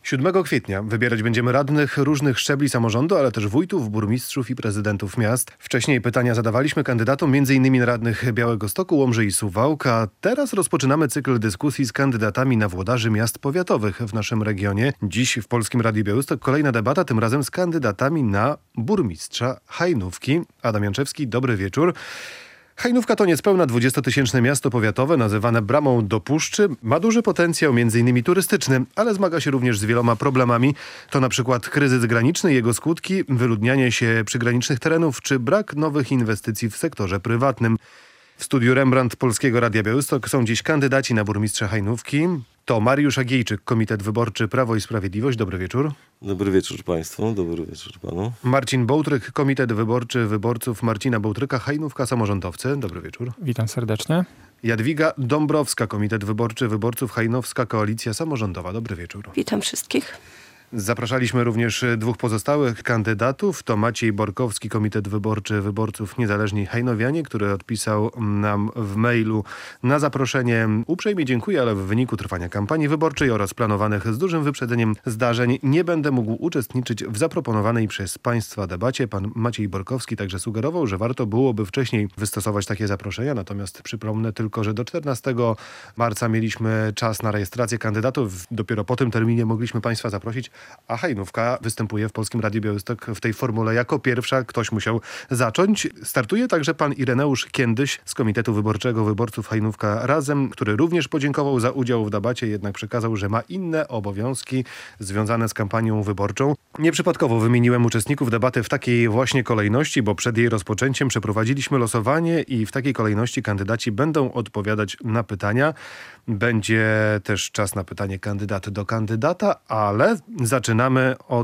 7 kwietnia wybierać będziemy radnych różnych szczebli samorządu, ale też wójtów, burmistrzów i prezydentów miast. Wcześniej pytania zadawaliśmy kandydatom m.in. na radnych Białegostoku, Łomży i Suwałka. Teraz rozpoczynamy cykl dyskusji z kandydatami na włodarzy miast powiatowych w naszym regionie. Dziś w Polskim Radiu Białystok kolejna debata, tym razem z kandydatami na burmistrza Hajnówki. Adam Janczewski, dobry wieczór. Hajnówka to niespełna 20-tysięczne miasto powiatowe, nazywane bramą do puszczy. Ma duży potencjał, m.in. turystyczny, ale zmaga się również z wieloma problemami. To na przykład kryzys graniczny, jego skutki, wyludnianie się przygranicznych terenów, czy brak nowych inwestycji w sektorze prywatnym. W studiu Rembrandt Polskiego Radia Białystok są dziś kandydaci na burmistrza Hajnówki. To Mariusz Agiejczyk, Komitet Wyborczy Prawo i Sprawiedliwość. Dobry wieczór. Dobry wieczór Państwu, dobry wieczór Panu. Marcin Bołtryk, Komitet Wyborczy Wyborców Marcina Bołtryka, Hajnówka, samorządowcy. Dobry wieczór. Witam serdecznie. Jadwiga Dąbrowska, Komitet Wyborczy Wyborców Hajnowska, Koalicja Samorządowa. Dobry wieczór. Witam wszystkich. Zapraszaliśmy również dwóch pozostałych kandydatów. To Maciej Borkowski, Komitet Wyborczy Wyborców Niezależni Hajnowianie, który odpisał nam w mailu na zaproszenie. Uprzejmie dziękuję, ale w wyniku trwania kampanii wyborczej oraz planowanych z dużym wyprzedzeniem zdarzeń nie będę mógł uczestniczyć w zaproponowanej przez Państwa debacie. Pan Maciej Borkowski także sugerował, że warto byłoby wcześniej wystosować takie zaproszenia. Natomiast przypomnę tylko, że do 14 marca mieliśmy czas na rejestrację kandydatów. Dopiero po tym terminie mogliśmy Państwa zaprosić. A Hajnówka występuje w Polskim Radiu Białystok w tej formule jako pierwsza. Ktoś musiał zacząć. Startuje także pan Ireneusz Kiendyś z Komitetu Wyborczego Wyborców Hajnówka Razem, który również podziękował za udział w debacie, jednak przekazał, że ma inne obowiązki związane z kampanią wyborczą. Nieprzypadkowo wymieniłem uczestników debaty w takiej właśnie kolejności, bo przed jej rozpoczęciem przeprowadziliśmy losowanie i w takiej kolejności kandydaci będą odpowiadać na pytania. Będzie też czas na pytanie kandydat do kandydata, ale zaczynamy od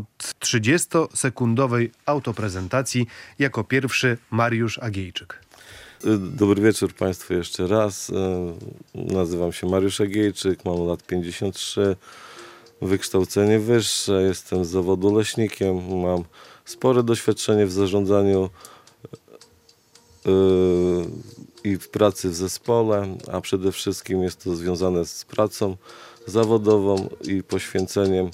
30-sekundowej autoprezentacji. Jako pierwszy Mariusz Agiejczyk. Dobry wieczór Państwu jeszcze raz. Nazywam się Mariusz Agiejczyk, mam lat 53, wykształcenie wyższe, jestem z zawodu leśnikiem, mam spore doświadczenie w zarządzaniu i w pracy w zespole, a przede wszystkim jest to związane z pracą zawodową i poświęceniem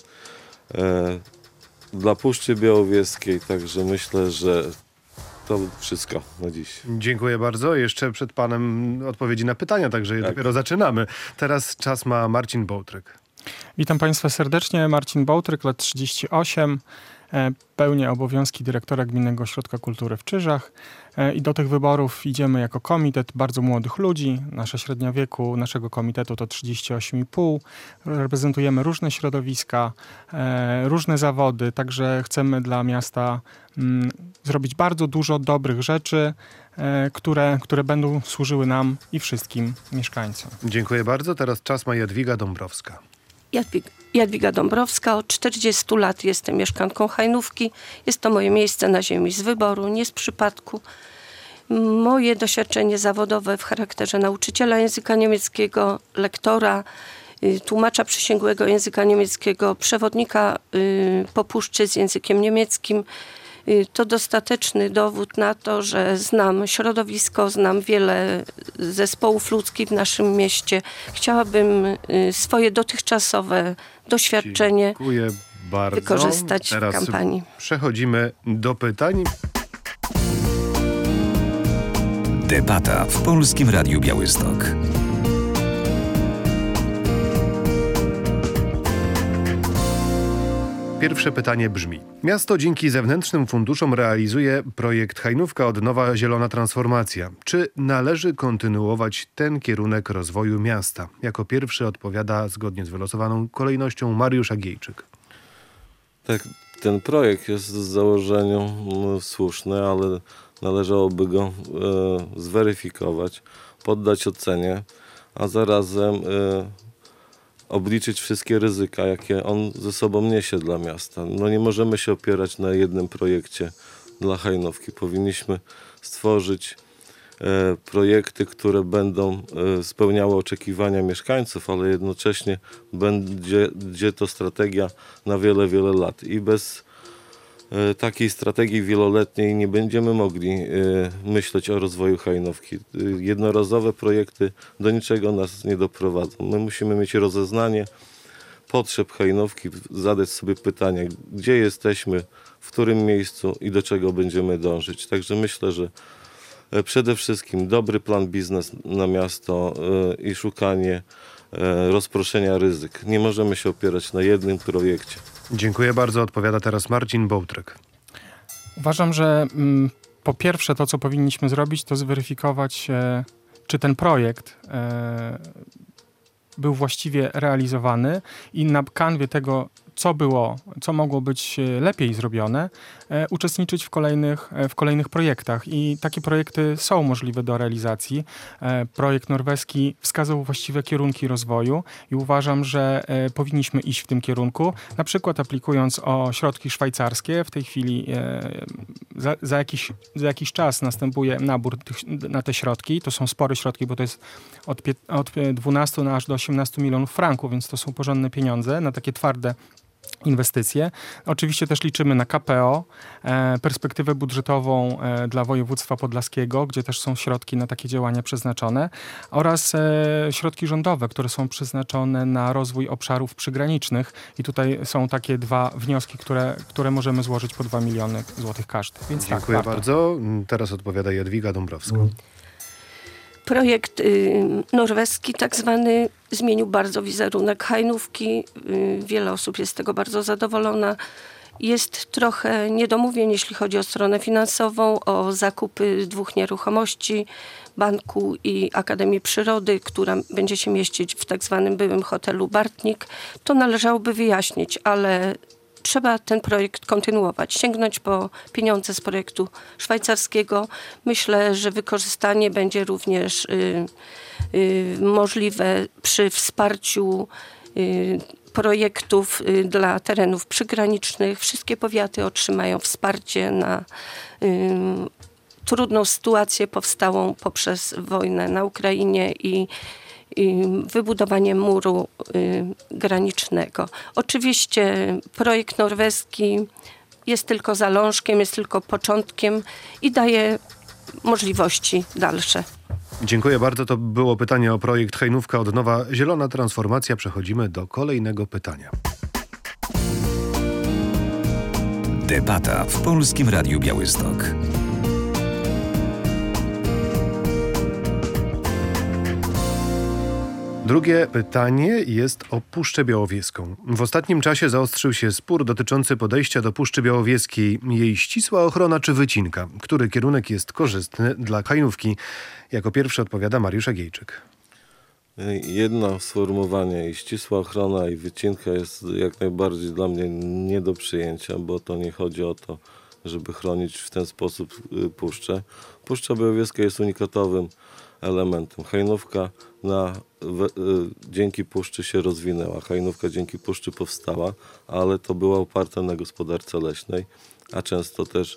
dla Puszczy Białowieskiej, także myślę, że to wszystko na dziś. Dziękuję bardzo. Jeszcze przed panem odpowiedzi na pytania, także dopiero zaczynamy. Teraz czas ma Marcin Bołtryk. Witam Państwa serdecznie. Marcin Bołtryk, lat 38. Pełnię obowiązki dyrektora Gminnego Ośrodka Kultury w Czyżach i do tych wyborów idziemy jako komitet bardzo młodych ludzi. Nasza średnia wieku naszego komitetu to 38,5. Reprezentujemy różne środowiska, różne zawody, także chcemy dla miasta zrobić bardzo dużo dobrych rzeczy, które będą służyły nam i wszystkim mieszkańcom. Dziękuję bardzo. Teraz czas ma Jadwiga Dąbrowska. Jadwiga Dąbrowska, od 40 lat jestem mieszkanką Hajnówki. Jest to moje miejsce na ziemi z wyboru, nie z przypadku. Moje doświadczenie zawodowe w charakterze nauczyciela języka niemieckiego, lektora, tłumacza przysięgłego języka niemieckiego, przewodnika po puszczy z językiem niemieckim. To dostateczny dowód na to, że znam środowisko, znam wiele zespołów ludzkich w naszym mieście. Chciałabym swoje dotychczasowe doświadczenie wykorzystać Teraz w kampanii. Przechodzimy do pytań. Debata w Polskim Radiu Białystok. Pierwsze pytanie brzmi. Miasto dzięki zewnętrznym funduszom realizuje projekt Hajnówka Odnowa Zielona Transformacja. Czy należy kontynuować ten kierunek rozwoju miasta? Jako pierwszy odpowiada zgodnie z wylosowaną kolejnością Mariusz Agiejczyk. Tak, ten projekt jest z założenia słuszny, ale należałoby go zweryfikować, poddać ocenie, a zarazem obliczyć wszystkie ryzyka, jakie on ze sobą niesie dla miasta. No nie możemy się opierać na jednym projekcie dla Hajnówki. Powinniśmy stworzyć projekty, które będą spełniały oczekiwania mieszkańców, ale jednocześnie będzie to strategia na wiele, wiele lat. I bez takiej strategii wieloletniej nie będziemy mogli myśleć o rozwoju Hajnówki. Jednorazowe projekty do niczego nas nie doprowadzą. My musimy mieć rozeznanie potrzeb Hajnówki zadać sobie pytanie, gdzie jesteśmy, w którym miejscu i do czego będziemy dążyć. Także myślę, że przede wszystkim dobry plan biznes na miasto i szukanie rozproszenia ryzyk. Nie możemy się opierać na jednym projekcie. Dziękuję bardzo. Odpowiada teraz Marcin Bołtryk. Uważam, że po pierwsze to, co powinniśmy zrobić, to zweryfikować, czy ten projekt był właściwie realizowany i na kanwie tego, co mogło być lepiej zrobione, uczestniczyć w kolejnych projektach. I takie projekty są możliwe do realizacji. Projekt norweski wskazał właściwe kierunki rozwoju i uważam, że powinniśmy iść w tym kierunku, na przykład aplikując o środki szwajcarskie. W tej chwili za jakiś czas następuje nabór na te środki. To są spore środki, bo to jest od 12 aż do 18 milionów franków, więc to są porządne pieniądze na takie twarde inwestycje. Oczywiście też liczymy na KPO, perspektywę budżetową dla województwa podlaskiego, gdzie też są środki na takie działania przeznaczone, oraz środki rządowe, które są przeznaczone na rozwój obszarów przygranicznych. I tutaj są takie dwa wnioski, które możemy złożyć po 2 miliony złotych każdy. Więc Dziękuję tak, bardzo. Teraz odpowiada Jadwiga Dąbrowska. Projekt norweski tak zwany zmienił bardzo wizerunek Hajnówki. Wiele osób jest z tego bardzo zadowolona. Jest trochę niedomówień, jeśli chodzi o stronę finansową, o zakupy 2 nieruchomości, banku i Akademii Przyrody, która będzie się mieścić w tak zwanym byłym hotelu Bartnik. To należałoby wyjaśnić, ale trzeba ten projekt kontynuować, sięgnąć po pieniądze z projektu szwajcarskiego. Myślę, że wykorzystanie będzie również możliwe przy wsparciu projektów dla terenów przygranicznych. Wszystkie powiaty otrzymają wsparcie na trudną sytuację powstałą poprzez wojnę na Ukrainie i wybudowanie muru granicznego. Oczywiście projekt norweski jest tylko zalążkiem, jest tylko początkiem i daje możliwości dalsze. Dziękuję bardzo. To było pytanie o projekt Hajnówka od nowa zielona transformacja. Przechodzimy do kolejnego pytania. Debata w Polskim Radiu Białystok. Drugie pytanie jest o Puszczę Białowieską. W ostatnim czasie zaostrzył się spór dotyczący podejścia do Puszczy Białowieskiej. Jej ścisła ochrona czy wycinka? Który kierunek jest korzystny dla Hajnówki? Jako pierwszy odpowiada Mariusz Agiejczyk. Jedno sformułowanie i ścisła ochrona i wycinka jest jak najbardziej dla mnie nie do przyjęcia, bo to nie chodzi o to, żeby chronić w ten sposób puszczę. Puszcza Białowieska jest unikatowym elementem. Hajnówka dzięki puszczy się rozwinęła. Hajnówka dzięki puszczy powstała, ale to była oparta na gospodarce leśnej, a często też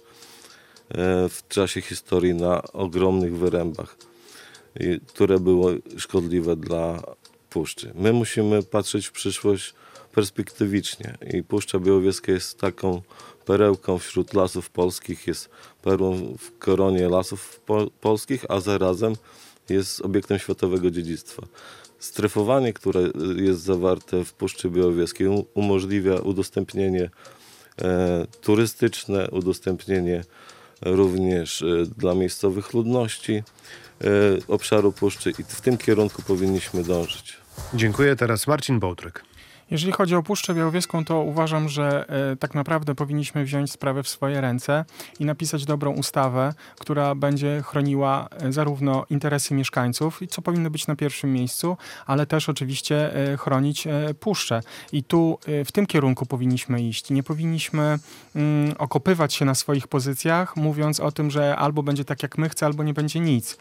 w czasie historii na ogromnych wyrębach, które były szkodliwe dla puszczy. My musimy patrzeć w przyszłość perspektywicznie i Puszcza Białowieska jest taką perełką wśród lasów polskich, jest perłą w koronie lasów polskich, a zarazem jest obiektem światowego dziedzictwa. Strefowanie, które jest zawarte w Puszczy Białowieskiej, umożliwia udostępnienie turystyczne, udostępnienie również dla miejscowych ludności obszaru puszczy i w tym kierunku powinniśmy dążyć. Dziękuję. Teraz Marcin Bołtryk. Jeżeli chodzi o Puszczę Białowieską, to uważam, że tak naprawdę powinniśmy wziąć sprawę w swoje ręce i napisać dobrą ustawę, która będzie chroniła zarówno interesy mieszkańców, co powinno być na pierwszym miejscu, ale też oczywiście chronić puszczę. I tu w tym kierunku powinniśmy iść. Nie powinniśmy okopywać się na swoich pozycjach, mówiąc o tym, że albo będzie tak jak my chcemy, albo nie będzie nic.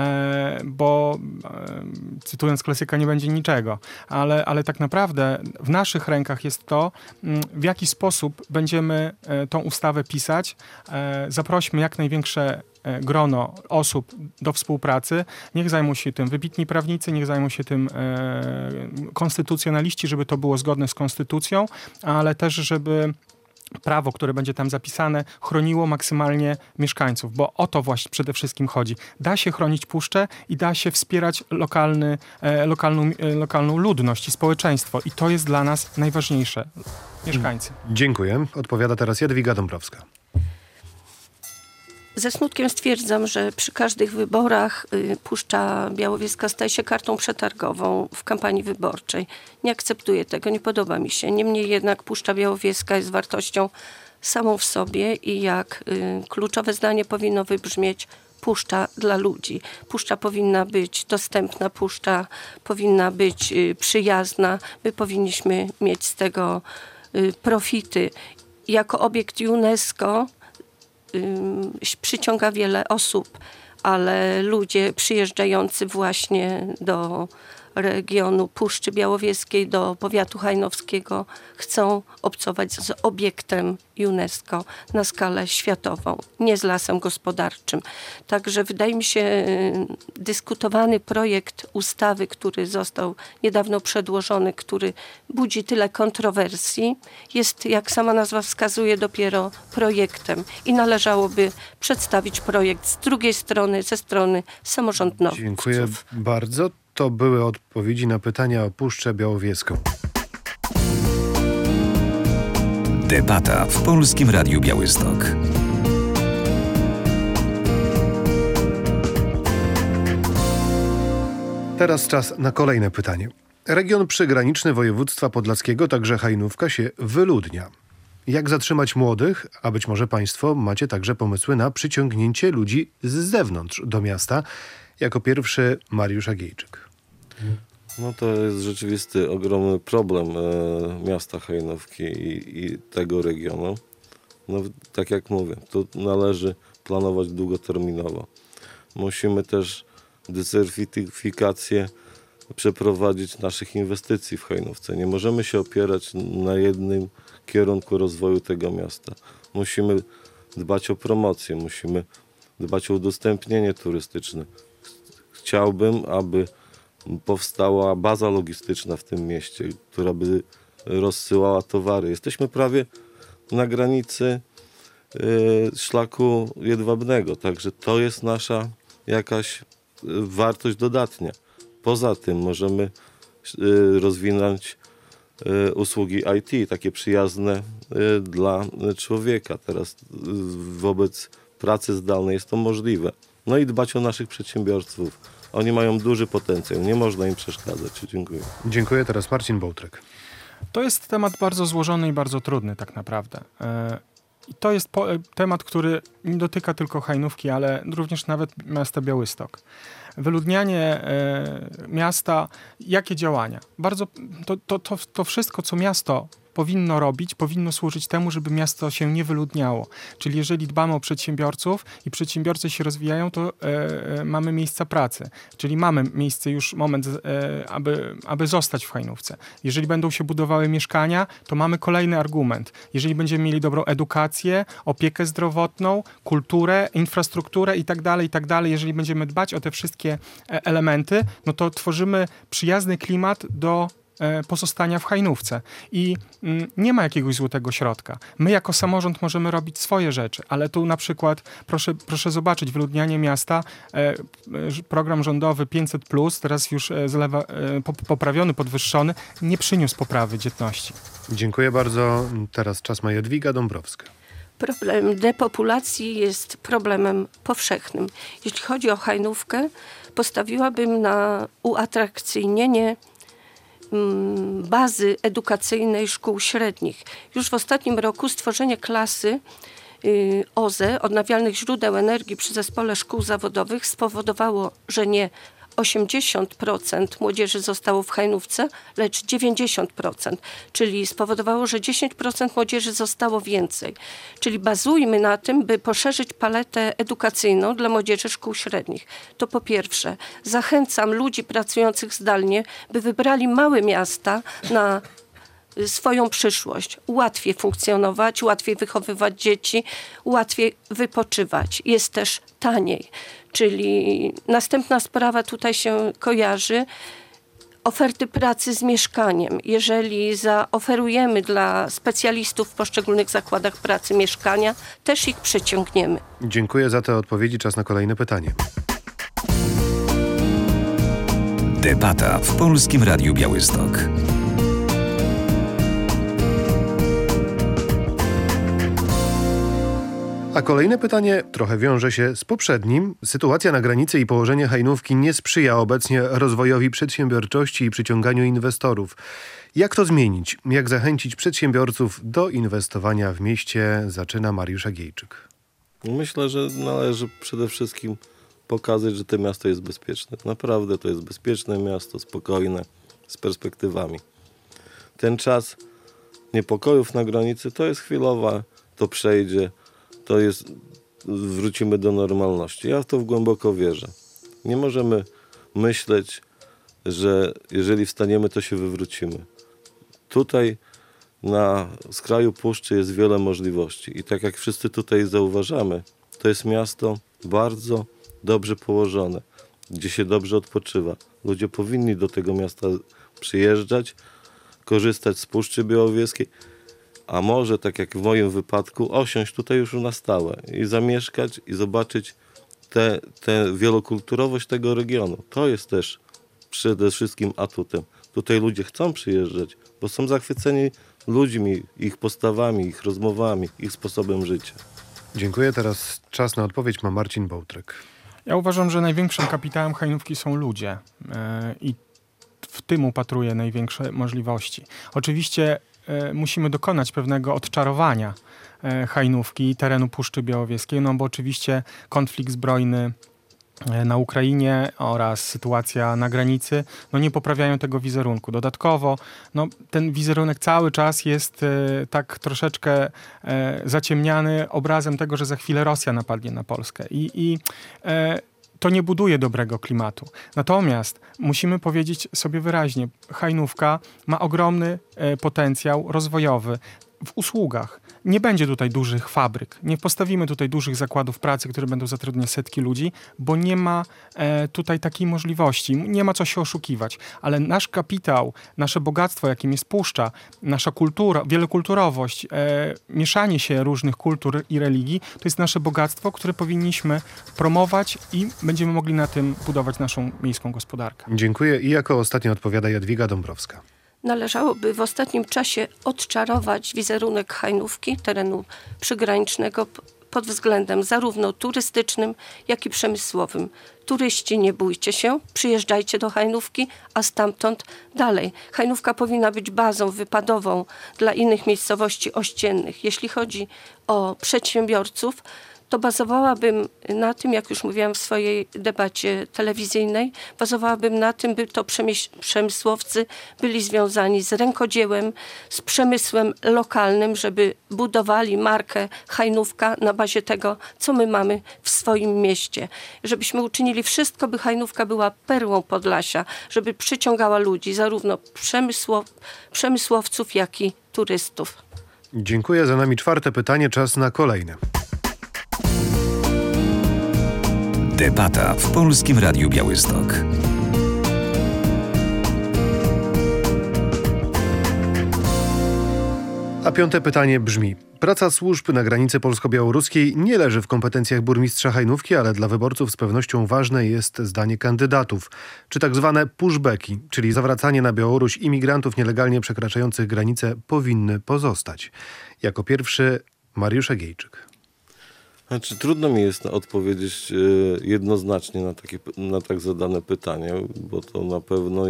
Bo cytując klasyka, nie będzie niczego. Ale tak naprawdę w naszych rękach jest to, w jaki sposób będziemy tą ustawę pisać. Zaprośmy jak największe grono osób do współpracy. Niech zajmą się tym wybitni prawnicy, niech zajmą się tym konstytucjonaliści, żeby to było zgodne z konstytucją, ale też, żeby prawo, które będzie tam zapisane, chroniło maksymalnie mieszkańców, bo o to właśnie przede wszystkim chodzi. Da się chronić puszczę i da się wspierać lokalną ludność i społeczeństwo. I to jest dla nas najważniejsze. Mieszkańcy. Dziękuję. Odpowiada teraz Jadwiga Dąbrowska. Ze smutkiem stwierdzam, że przy każdych wyborach Puszcza Białowieska staje się kartą przetargową w kampanii wyborczej. Nie akceptuję tego, nie podoba mi się. Niemniej jednak Puszcza Białowieska jest wartością samą w sobie i jak kluczowe zdanie powinno wybrzmieć: puszcza dla ludzi. Puszcza powinna być dostępna, puszcza powinna być przyjazna. My powinniśmy mieć z tego profity. Jako obiekt UNESCO przyciąga wiele osób, ale ludzie przyjeżdżający właśnie do regionu Puszczy Białowieskiej, do powiatu hajnowskiego chcą obcować z obiektem UNESCO na skalę światową, nie z lasem gospodarczym. Także wydaje mi się, dyskutowany projekt ustawy, który został niedawno przedłożony, który budzi tyle kontrowersji, jest, jak sama nazwa wskazuje, dopiero projektem i należałoby przedstawić projekt z drugiej strony, ze strony samorządowców. Dziękuję bardzo. To były odpowiedzi na pytania o Puszczę Białowieską. Debata w Polskim Radiu Białystok. Teraz czas na kolejne pytanie. Region przygraniczny województwa podlaskiego, także Hajnówka, się wyludnia. Jak zatrzymać młodych, a być może państwo macie także pomysły na przyciągnięcie ludzi z zewnątrz do miasta? Jako pierwszy Mariusz Agiejczyk. No to jest rzeczywisty, ogromny problem miasta Hajnówki i tego regionu. No tak jak mówię, to należy planować długoterminowo. Musimy też dywersyfikację przeprowadzić naszych inwestycji w Hajnówce. Nie możemy się opierać na jednym kierunku rozwoju tego miasta. Musimy dbać o promocję, musimy dbać o udostępnienie turystyczne. Chciałbym, aby powstała baza logistyczna w tym mieście, która by rozsyłała towary. Jesteśmy prawie na granicy szlaku jedwabnego, także to jest nasza jakaś wartość dodatnia. Poza tym możemy rozwinąć usługi IT, takie przyjazne dla człowieka. Teraz wobec pracy zdalnej jest to możliwe. No i dbać o naszych przedsiębiorców. Oni mają duży potencjał, nie można im przeszkadzać. Dziękuję. Dziękuję. Teraz Marcin Bołtrek. To jest temat bardzo złożony i bardzo trudny tak naprawdę. I to jest temat, który nie dotyka tylko Hajnówki, ale również nawet miasta Białystok. Wyludnianie miasta, jakie działania? To wszystko, co miasto powinno robić, powinno służyć temu, żeby miasto się nie wyludniało. Czyli jeżeli dbamy o przedsiębiorców i przedsiębiorcy się rozwijają, to mamy miejsca pracy. Czyli mamy miejsce już moment, aby zostać w Hajnówce. Jeżeli będą się budowały mieszkania, to mamy kolejny argument. Jeżeli będziemy mieli dobrą edukację, opiekę zdrowotną, kulturę, infrastrukturę i tak dalej, jeżeli będziemy dbać o te wszystkie elementy, no to tworzymy przyjazny klimat do pozostania w Hajnówce. I nie ma jakiegoś złotego środka. My jako samorząd możemy robić swoje rzeczy, ale tu na przykład proszę zobaczyć wyludnianie miasta, program rządowy 500+, teraz już poprawiony, podwyższony, nie przyniósł poprawy dzietności. Dziękuję bardzo. Teraz czas na Jadwiga Dąbrowska. Problem depopulacji jest problemem powszechnym. Jeśli chodzi o Hajnówkę, postawiłabym na uatrakcyjnienie bazy edukacyjnej szkół średnich. Już w ostatnim roku stworzenie klasy OZE, odnawialnych źródeł energii przy zespole szkół zawodowych spowodowało, że nie 80% młodzieży zostało w Hajnówce, lecz 90%, czyli spowodowało, że 10% młodzieży zostało więcej. Czyli bazujmy na tym, by poszerzyć paletę edukacyjną dla młodzieży szkół średnich. To po pierwsze. Zachęcam ludzi pracujących zdalnie, by wybrali małe miasta na swoją przyszłość. Łatwiej funkcjonować, łatwiej wychowywać dzieci, łatwiej wypoczywać. Jest też taniej. Czyli następna sprawa tutaj się kojarzy. oferty pracy z mieszkaniem. Jeżeli zaoferujemy dla specjalistów w poszczególnych zakładach pracy mieszkania, też ich przyciągniemy. Dziękuję za te odpowiedzi. Czas na kolejne pytanie. Debata w Polskim Radiu Białystok. A kolejne pytanie trochę wiąże się z poprzednim. Sytuacja na granicy i położenie Hajnówki nie sprzyja obecnie rozwojowi przedsiębiorczości i przyciąganiu inwestorów. Jak to zmienić? Jak zachęcić przedsiębiorców do inwestowania w mieście? Zaczyna Mariusz Agiejczyk. Myślę, że należy przede wszystkim pokazać, że to miasto jest bezpieczne. Naprawdę to jest bezpieczne miasto, spokojne, z perspektywami. Ten czas niepokojów na granicy to jest chwilowa, to przejdzie, wrócimy do normalności. Ja w to głęboko wierzę. Nie możemy myśleć, że jeżeli wstaniemy, to się wywrócimy. Tutaj na skraju puszczy jest wiele możliwości i tak jak wszyscy tutaj zauważamy, to jest miasto bardzo dobrze położone, gdzie się dobrze odpoczywa. Ludzie powinni do tego miasta przyjeżdżać, korzystać z Puszczy Białowieskiej, a może, tak jak w moim wypadku, osiąść tutaj już na stałe i zamieszkać i zobaczyć tę wielokulturowość tego regionu. To jest też przede wszystkim atutem. Tutaj ludzie chcą przyjeżdżać, bo są zachwyceni ludźmi, ich postawami, ich rozmowami, ich sposobem życia. Dziękuję. Teraz czas na odpowiedź ma Marcin Bołtryk. Ja uważam, że największym kapitałem Hajnówki są ludzie i w tym upatruję największe możliwości. Oczywiście musimy dokonać pewnego odczarowania Hajnówki i terenu Puszczy Białowieskiej, no bo oczywiście konflikt zbrojny na Ukrainie oraz sytuacja na granicy nie poprawiają tego wizerunku. Dodatkowo ten wizerunek cały czas jest tak troszeczkę zaciemniany obrazem tego, że za chwilę Rosja napadnie na Polskę i to nie buduje dobrego klimatu. Natomiast musimy powiedzieć sobie wyraźnie, Hajnówka ma ogromny potencjał rozwojowy w usługach. Nie będzie tutaj dużych fabryk, nie postawimy tutaj dużych zakładów pracy, które będą zatrudniać setki ludzi, bo nie ma tutaj takiej możliwości, nie ma co się oszukiwać. Ale nasz kapitał, nasze bogactwo, jakim jest Puszcza, nasza kultura, wielokulturowość, mieszanie się różnych kultur i religii, to jest nasze bogactwo, które powinniśmy promować i będziemy mogli na tym budować naszą miejską gospodarkę. Dziękuję. I jako ostatnia odpowiada Jadwiga Dąbrowska. Należałoby w ostatnim czasie odczarować wizerunek Hajnówki, terenu przygranicznego pod względem zarówno turystycznym, jak i przemysłowym. Turyści, nie bójcie się, przyjeżdżajcie do Hajnówki, a stamtąd dalej. Hajnówka powinna być bazą wypadową dla innych miejscowości ościennych. Jeśli chodzi o przedsiębiorców, to bazowałabym na tym, jak już mówiłam w swojej debacie telewizyjnej, bazowałabym na tym, by to przemysłowcy byli związani z rękodziełem, z przemysłem lokalnym, żeby budowali markę Hajnówka na bazie tego, co my mamy w swoim mieście. Żebyśmy uczynili wszystko, by Hajnówka była perłą Podlasia, żeby przyciągała ludzi, zarówno przemysłowców, jak i turystów. Dziękuję. Za nami czwarte pytanie. Czas na kolejne. Debata w Polskim Radiu Białystok. A piąte pytanie brzmi. Praca służb na granicy polsko-białoruskiej nie leży w kompetencjach burmistrza Hajnówki, ale dla wyborców z pewnością ważne jest zdanie kandydatów. Czy tak zwane pushbacki, czyli zawracanie na Białoruś imigrantów nielegalnie przekraczających granicę, powinny pozostać? Jako pierwszy Mariusz Agiejczyk. Trudno mi jest odpowiedzieć jednoznacznie na tak zadane pytanie, bo to na pewno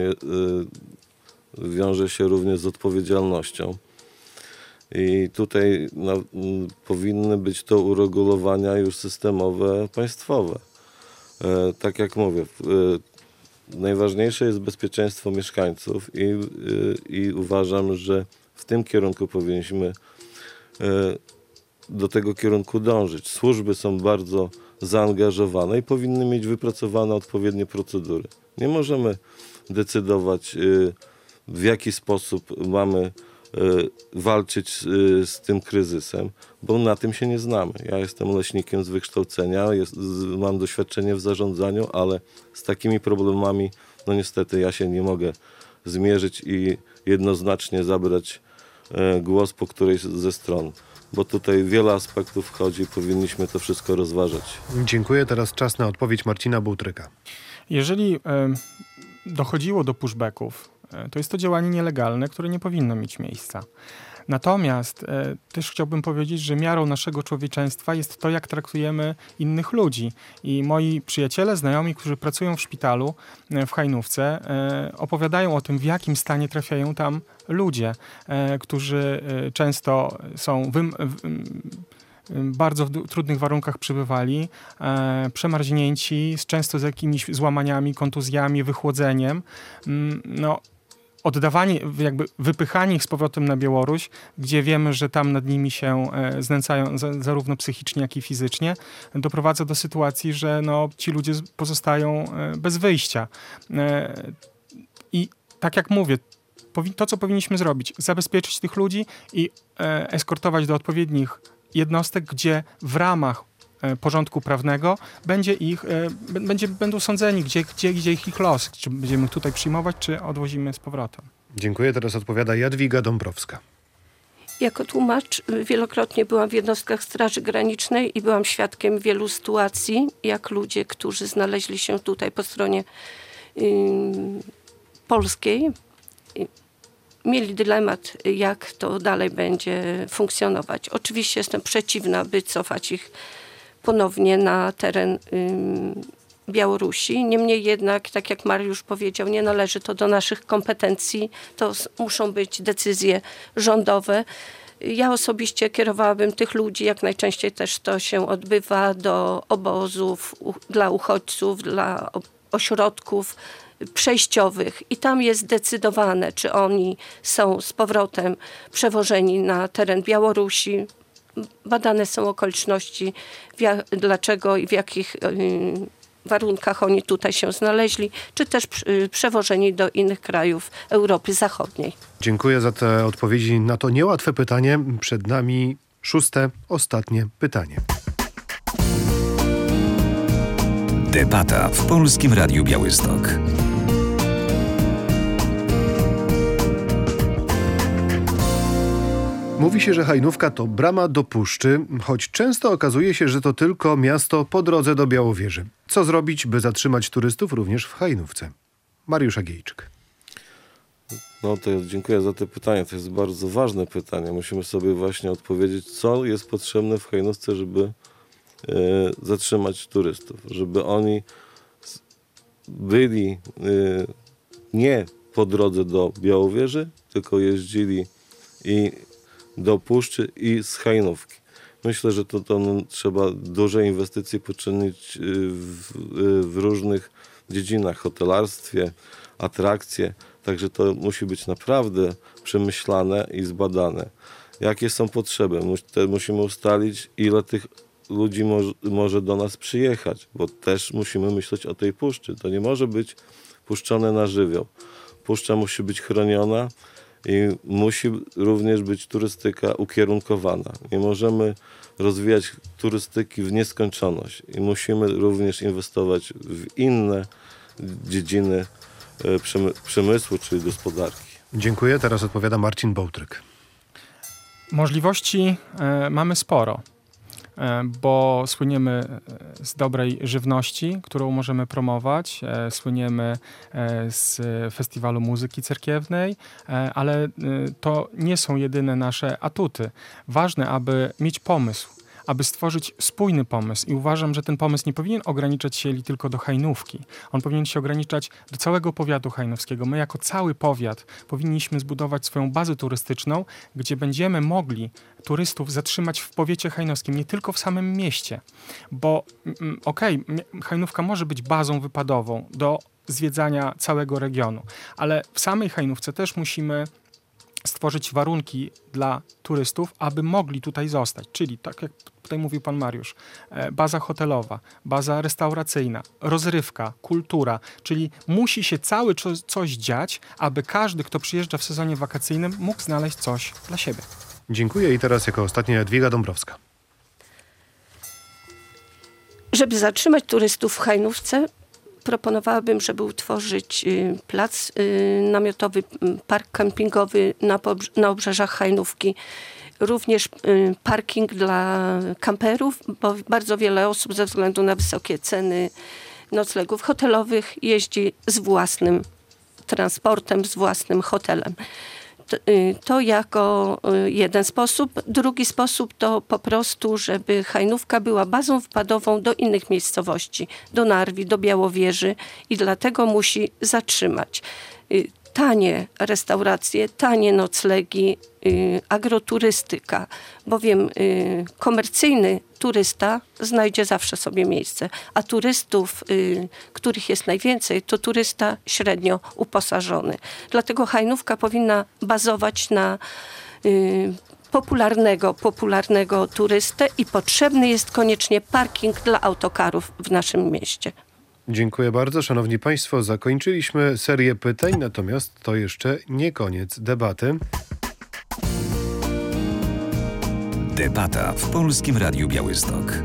wiąże się również z odpowiedzialnością. I tutaj powinny być to uregulowania już systemowe, państwowe. Tak jak mówię, najważniejsze jest bezpieczeństwo mieszkańców i uważam, że w tym kierunku powinniśmy do tego kierunku dążyć. Służby są bardzo zaangażowane i powinny mieć wypracowane odpowiednie procedury. Nie możemy decydować, w jaki sposób mamy walczyć z tym kryzysem, bo na tym się nie znamy. Ja jestem leśnikiem z wykształcenia, mam doświadczenie w zarządzaniu, ale z takimi problemami, niestety ja się nie mogę zmierzyć i jednoznacznie zabrać głos po którejś ze stron. Bo tutaj wiele aspektów wchodzi, powinniśmy to wszystko rozważać. Dziękuję. Teraz czas na odpowiedź Marcina Bołtryka. Jeżeli dochodziło do pushbacków, to jest to działanie nielegalne, które nie powinno mieć miejsca. Natomiast też chciałbym powiedzieć, że miarą naszego człowieczeństwa jest to, jak traktujemy innych ludzi. I moi przyjaciele, znajomi, którzy pracują w szpitalu w Hajnówce, opowiadają o tym, w jakim stanie trafiają tam ludzie, którzy często są bardzo w trudnych warunkach przebywali, przemarznięci, często z jakimiś złamaniami, kontuzjami, wychłodzeniem. Oddawanie, jakby wypychanie ich z powrotem na Białoruś, gdzie wiemy, że tam nad nimi się znęcają zarówno psychicznie, jak i fizycznie, doprowadza do sytuacji, że ci ludzie pozostają bez wyjścia. I tak jak mówię, to, co powinniśmy zrobić, zabezpieczyć tych ludzi i eskortować do odpowiednich jednostek, gdzie w ramach porządku prawnego będą sądzeni, gdzie ich los. Czy będziemy tutaj przyjmować, czy odwozimy z powrotem. Dziękuję. Teraz odpowiada Jadwiga Dąbrowska. Jako tłumacz wielokrotnie byłam w jednostkach Straży Granicznej i byłam świadkiem wielu sytuacji, jak ludzie, którzy znaleźli się tutaj po stronie polskiej, mieli dylemat, jak to dalej będzie funkcjonować. Oczywiście jestem przeciwna, by cofać ich ponownie na teren Białorusi. Niemniej jednak, tak jak Mariusz powiedział, nie należy to do naszych kompetencji. To muszą być decyzje rządowe. Ja osobiście kierowałabym tych ludzi, jak najczęściej też to się odbywa, do obozów dla uchodźców, dla ośrodków przejściowych i tam jest zdecydowane, czy oni są z powrotem przewożeni na teren Białorusi. Badane są okoliczności, dlaczego i w jakich warunkach oni tutaj się znaleźli, czy też przewożeni do innych krajów Europy Zachodniej. Dziękuję za te odpowiedzi na to niełatwe pytanie. Przed nami 6., ostatnie pytanie. Debata w Polskim Radiu Białystok. Mówi się, że Hajnówka to brama do puszczy, choć często okazuje się, że to tylko miasto po drodze do Białowieży. Co zrobić, by zatrzymać turystów również w Hajnówce? Mariusz Agiejczyk. To dziękuję za to pytanie. To jest bardzo ważne pytanie. Musimy sobie właśnie odpowiedzieć, co jest potrzebne w Hajnówce, żeby zatrzymać turystów. Żeby oni byli nie po drodze do Białowieży, tylko jeździli i do Puszczy i z Hajnówki. Myślę, że to trzeba duże inwestycje poczynić w różnych dziedzinach, hotelarstwie, atrakcje. Także to musi być naprawdę przemyślane i zbadane. Jakie są potrzeby? Musimy ustalić, ile tych ludzi może do nas przyjechać, bo też musimy myśleć o tej puszczy. To nie może być puszczone na żywioł. Puszcza musi być chroniona i musi również być turystyka ukierunkowana. Nie możemy rozwijać turystyki w nieskończoność i musimy również inwestować w inne dziedziny przemysłu czy gospodarki. Dziękuję. Teraz odpowiada Marcin Bołtryk. Możliwości mamy sporo, bo słyniemy z dobrej żywności, którą możemy promować. Słyniemy z Festiwalu Muzyki Cerkiewnej, ale to nie są jedyne nasze atuty. Ważne, aby mieć pomysł, aby stworzyć spójny pomysł i uważam, że ten pomysł nie powinien ograniczać się tylko do Hajnówki. On powinien się ograniczać do całego powiatu hajnówskiego. My jako cały powiat powinniśmy zbudować swoją bazę turystyczną, gdzie będziemy mogli turystów zatrzymać w powiecie hajnowskim, nie tylko w samym mieście. Bo Hajnówka może być bazą wypadową do zwiedzania całego regionu, ale w samej Hajnówce też musimy stworzyć warunki dla turystów, aby mogli tutaj zostać. Czyli, tak jak tutaj mówił pan Mariusz, baza hotelowa, baza restauracyjna, rozrywka, kultura. Czyli musi się cały coś dziać, aby każdy, kto przyjeżdża w sezonie wakacyjnym, mógł znaleźć coś dla siebie. Dziękuję i teraz jako ostatnia Jadwiga Dąbrowska. Żeby zatrzymać turystów w Hajnówce, proponowałabym, żeby utworzyć plac namiotowy, park kempingowy na obrzeżach Hajnówki. Również parking dla kamperów, bo bardzo wiele osób ze względu na wysokie ceny noclegów hotelowych jeździ z własnym transportem, z własnym hotelem. To jako jeden sposób. Drugi sposób to po prostu, żeby Hajnówka była bazą wpadową do innych miejscowości, do Narwi, do Białowieży i dlatego musi zatrzymać tanie restauracje, tanie noclegi, agroturystyka, bowiem komercyjny turysta znajdzie zawsze sobie miejsce, a turystów, których jest najwięcej, to turysta średnio uposażony. Dlatego Hajnówka powinna bazować na popularnego turystę i potrzebny jest koniecznie parking dla autokarów w naszym mieście. Dziękuję bardzo. Szanowni Państwo, zakończyliśmy serię pytań, natomiast to jeszcze nie koniec debaty. Debata w Polskim Radiu Białystok.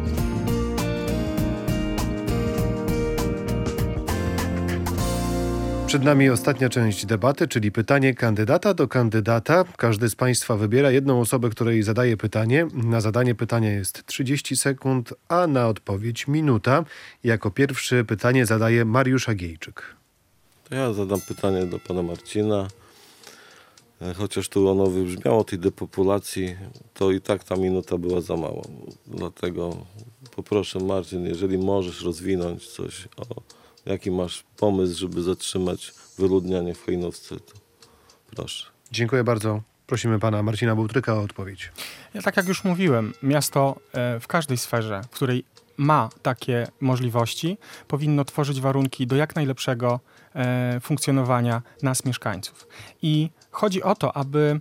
Przed nami ostatnia część debaty, czyli pytanie kandydata do kandydata. Każdy z Państwa wybiera jedną osobę, której zadaje pytanie. Na zadanie pytania jest 30 sekund, a na odpowiedź minuta. Jako pierwszy pytanie zadaje Mariusz Agiejczyk. To ja zadam pytanie do pana Marcina. Chociaż tu ono wybrzmiało o tej depopulacji, to i tak ta minuta była za mało. Dlatego poproszę, Marcin, jeżeli możesz rozwinąć coś, jaki masz pomysł, żeby zatrzymać wyludnianie w Hajnówce, to proszę. Dziękuję bardzo. Prosimy pana Marcina Bołtryka o odpowiedź. Ja tak jak już mówiłem, miasto w każdej sferze, w której ma takie możliwości, powinno tworzyć warunki do jak najlepszego funkcjonowania nas, mieszkańców. I chodzi o to, aby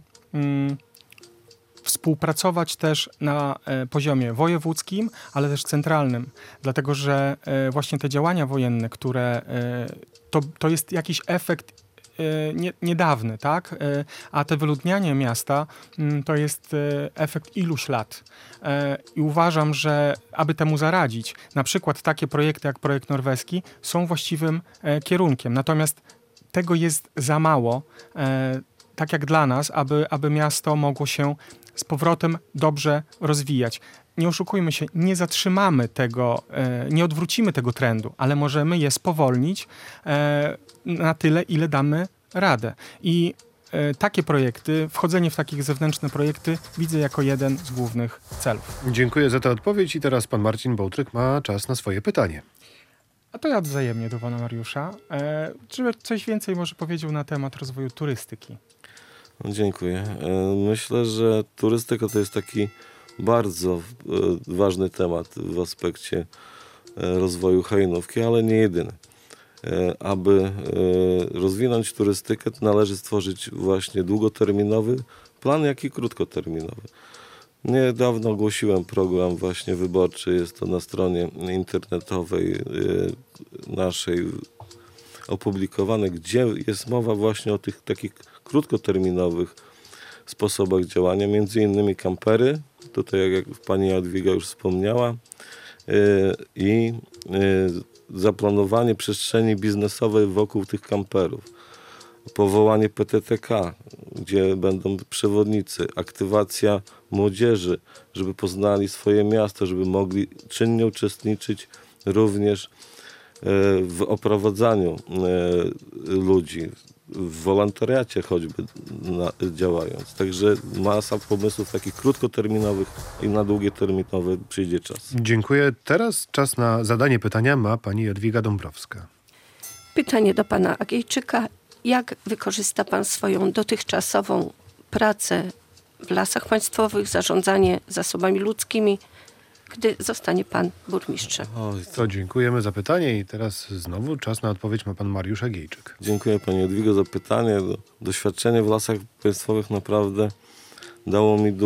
współpracować też na poziomie wojewódzkim, ale też centralnym, dlatego że właśnie te działania wojenne, które to jest jakiś efekt niedawny, tak? A te wyludnianie miasta to jest efekt iluś lat. I uważam, że aby temu zaradzić, na przykład takie projekty jak projekt norweski są właściwym kierunkiem. Natomiast tego jest za mało, tak jak dla nas, aby miasto mogło się z powrotem dobrze rozwijać. Nie oszukujmy się, nie zatrzymamy tego, nie odwrócimy tego trendu, ale możemy je spowolnić na tyle, ile damy radę. I takie projekty, wchodzenie w takie zewnętrzne projekty widzę jako jeden z głównych celów. Dziękuję za tę odpowiedź i teraz pan Marcin Bołtryk ma czas na swoje pytanie. A to ja wzajemnie do pana Mariusza. Czy coś więcej może powiedział na temat rozwoju turystyki? Dziękuję. Myślę, że turystyka to jest taki bardzo ważny temat w aspekcie rozwoju Hajnówki, ale nie jedyny. Aby rozwinąć turystykę, należy stworzyć właśnie długoterminowy plan, jak i krótkoterminowy. Niedawno ogłosiłem program właśnie wyborczy, jest to na stronie internetowej naszej opublikowane, gdzie jest mowa właśnie o tych takich krótkoterminowych sposobach działania, między innymi kampery, tutaj jak pani Jadwiga już wspomniała, i zaplanowanie przestrzeni biznesowej wokół tych kamperów, powołanie PTTK, gdzie będą przewodnicy, aktywacja młodzieży, żeby poznali swoje miasto, żeby mogli czynnie uczestniczyć również w oprowadzaniu ludzi, w wolontariacie choćby działając. Także masa pomysłów takich krótkoterminowych i na długie terminowe przyjdzie czas. Dziękuję. Teraz czas na zadanie pytania ma pani Jadwiga Dąbrowska. Pytanie do pana Agiejczyka. Jak wykorzysta pan swoją dotychczasową pracę w Lasach Państwowych, zarządzanie zasobami ludzkimi, gdy zostanie pan burmistrzem? To dziękujemy za pytanie i teraz znowu czas na odpowiedź ma pan Mariusz Agiejczyk. Dziękuję pani Jadwigo za pytanie. Doświadczenie w Lasach Państwowych naprawdę dało mi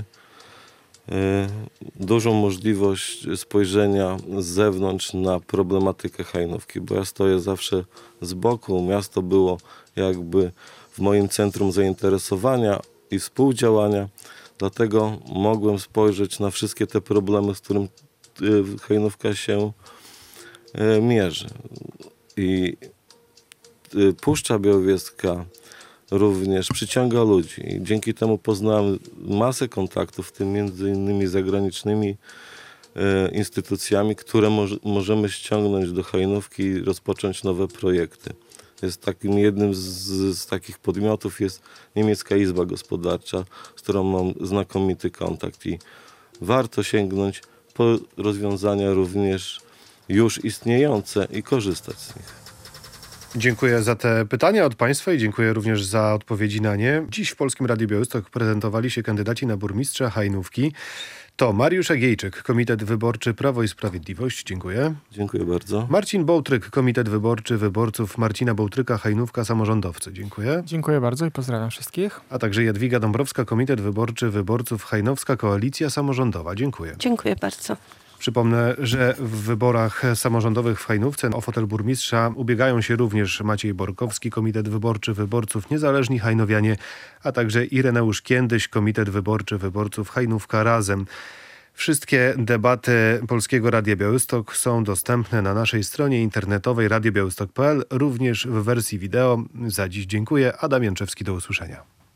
dużą możliwość spojrzenia z zewnątrz na problematykę Hajnówki, bo ja stoję zawsze z boku. Miasto było jakby w moim centrum zainteresowania i współdziałania, dlatego mogłem spojrzeć na wszystkie te problemy, z którym Hajnówka się mierzy. I Puszcza Białowieska również przyciąga ludzi. I dzięki temu poznałem masę kontaktów, w tym między innymi zagranicznymi instytucjami, które możemy ściągnąć do Hajnówki i rozpocząć nowe projekty. Takim jednym z takich podmiotów jest Niemiecka Izba Gospodarcza, z którą mam znakomity kontakt i warto sięgnąć po rozwiązania również już istniejące i korzystać z nich. Dziękuję za te pytania od Państwa i dziękuję również za odpowiedzi na nie. Dziś w Polskim Radiu Białystok prezentowali się kandydaci na burmistrza Hajnówki. To Mariusz Agiejczyk, Komitet Wyborczy Prawo i Sprawiedliwość. Dziękuję. Dziękuję bardzo. Marcin Bołtryk, Komitet Wyborczy Wyborców Marcina Bołtryka, Hajnówka, Samorządowcy. Dziękuję. Dziękuję bardzo i pozdrawiam wszystkich. A także Jadwiga Dąbrowska, Komitet Wyborczy Wyborców Hajnowska Koalicja Samorządowa. Dziękuję. Dziękuję bardzo. Przypomnę, że w wyborach samorządowych w Hajnówce o fotel burmistrza ubiegają się również Maciej Borkowski, Komitet Wyborczy Wyborców Niezależni Hajnowianie, a także Ireneusz Kiędyś, Komitet Wyborczy Wyborców Hajnówka Razem. Wszystkie debaty Polskiego Radia Białystok są dostępne na naszej stronie internetowej radiobiałystok.pl, również w wersji wideo. Za dziś dziękuję. Adam Jęczewski, do usłyszenia.